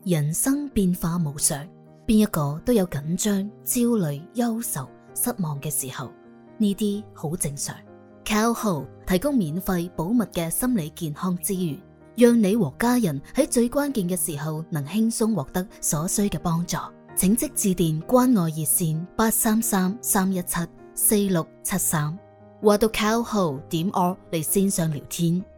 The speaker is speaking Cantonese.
人生變化無常，邊一個都有緊張、焦慮、憂愁、失望嘅時候，呢啲好正常。CowHow 提供免費保密嘅心理健康資源，讓你和家人喺最關鍵嘅時候能輕鬆獲得所需嘅幫助。請即致電關愛熱線833-317-4673，或到 CowHow.org 嚟線上聊天。